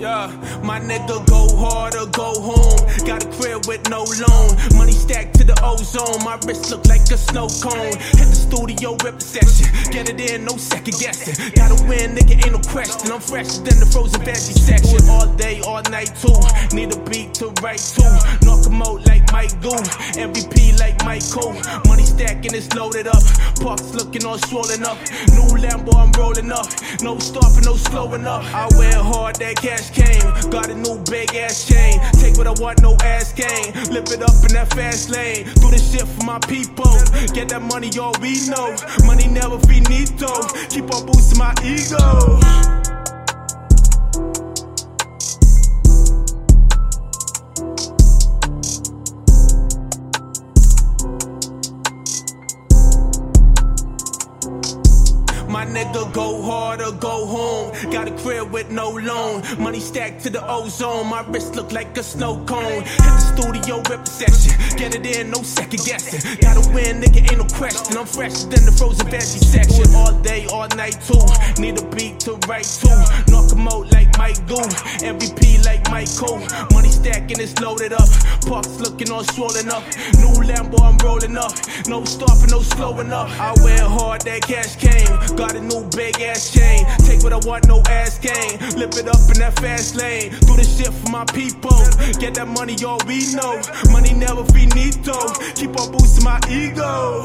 Yeah, my nigga go hard or go home. Got a crib with no loan. Money stacked to the ozone. My wrist look like a snow cone. Hit the studio, rip the session. Get it in, no second guessing. Gotta win, nigga, ain't no question. I'm fresher than the frozen veggie section. All day, all night too. Need a beat to write to. Knock 'em out like Mike do. MVP like Michael. Money stacking, it's loaded up. Parks looking all swollen up. New Lambo, I'm rolling up. No stopping, no slowing up. I went hard, that cash came. Got a new big ass chain. Take what I want, no ass game. Live it up in that fast lane. Do this shit for my people. Get that money, all we know. Money never finito. Keep on boosting my ego. My nigga go hard or go home. Got a crib with no loan. Money stacked to the ozone. My wrist look like a snow cone. Hit the studio, rip the section. Get it in, no second guessing. Gotta win, nigga, ain't no question. I'm fresher than the frozen veggie section. All day, all night too. Need a beat to write to. Knock 'em out like Mike do. MVP like Michael. Money stacking, it's loaded up. Parks looking all swollen up. New Lambo, I'm rolling up. No stopping, no slowing up. I went hard, that cash came. Got a new big ass chain. Take what I want, no ass game. Live it up in that fast lane. Do this shit for my people. Get that money, all we know. Money never finito. Keep on boosting my ego.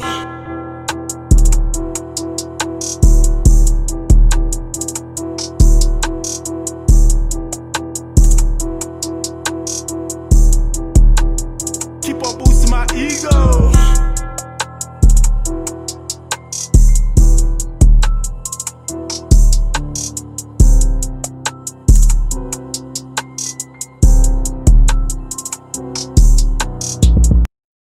Keep on boosting my ego.